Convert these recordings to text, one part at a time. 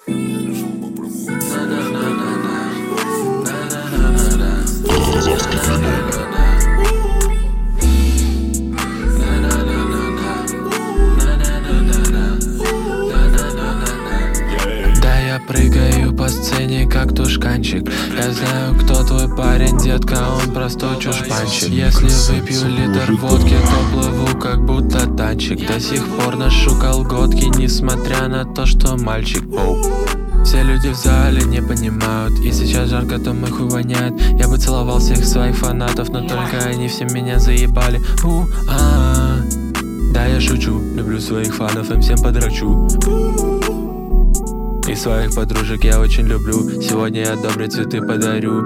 Прыгаю по сцене, как тушканчик. Я знаю, кто твой парень, детка, он простой чушпанчик. Если выпью литр водки, то плыву, как будто танчик. До сих пор ношу колготки, несмотря на то, что мальчик. Все люди в зале не понимают, и сейчас жарко, то мой хуй воняет. Я бы целовал всех своих фанатов, но только они все меня заебали. Да, я шучу, люблю своих фанов, им всем подрачу. И своих подружек я очень люблю. Сегодня я добрые цветы подарю.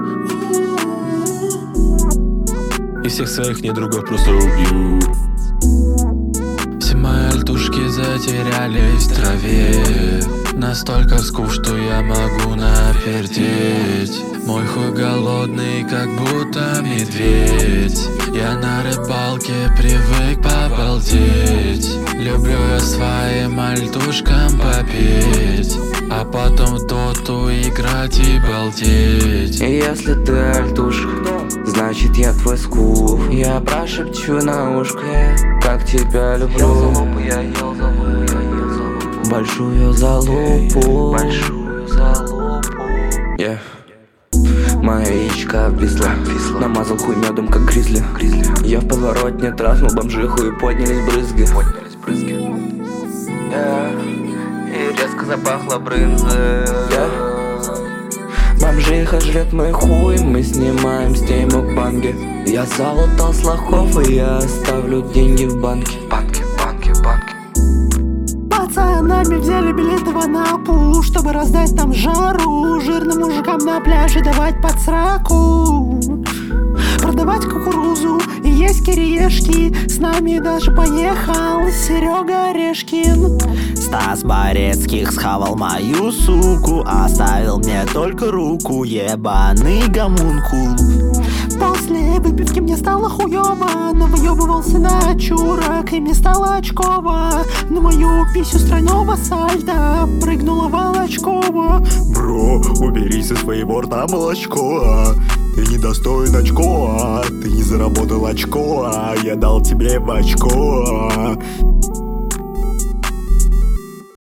И всех своих недругов просто убью. Все мои альтушки затерялись в траве. Настолько скуп, что я могу напердеть. Мой хуй голодный, как будто медведь. Я на рыбалке привык побалдеть. Люблю я своим альтушкам попеть, а потом в доту играть и балдеть. И если ты альтушка, значит я твой скуп. Я прошепчу на ушко, как тебя люблю. Я ел залупу, большую залупу. Моя яичко обвисла, намазал хуй медом, как гризли. Я в подворотне траснул бомжиху, и поднялись брызги. И резко запахло брынзой. Бомжиха жрет мой хуй, мы снимаем с ней мукбанги. Я залутал с лохов, и я оставлю деньги в банке. Банки. Пацанами взяли билеты в Анапу, чтобы раздать там жару. Жирным мужикам на пляже давать под сраку, продавать кукурузу и есть кириешки. С нами даже поехал Серега Орешкин. Стас Борецких схавал мою суку, оставил мне только руку, ебаный гомункул. После выпивки мне стало хуёво, навыёбывался на чурок, и мне стало очково. На мою писю с тройного сальто прыгнула Волочкова. Бро, убери со своего рта молочко. Ты недостоин очко, ты не заработал очко, я дал тебе в очко.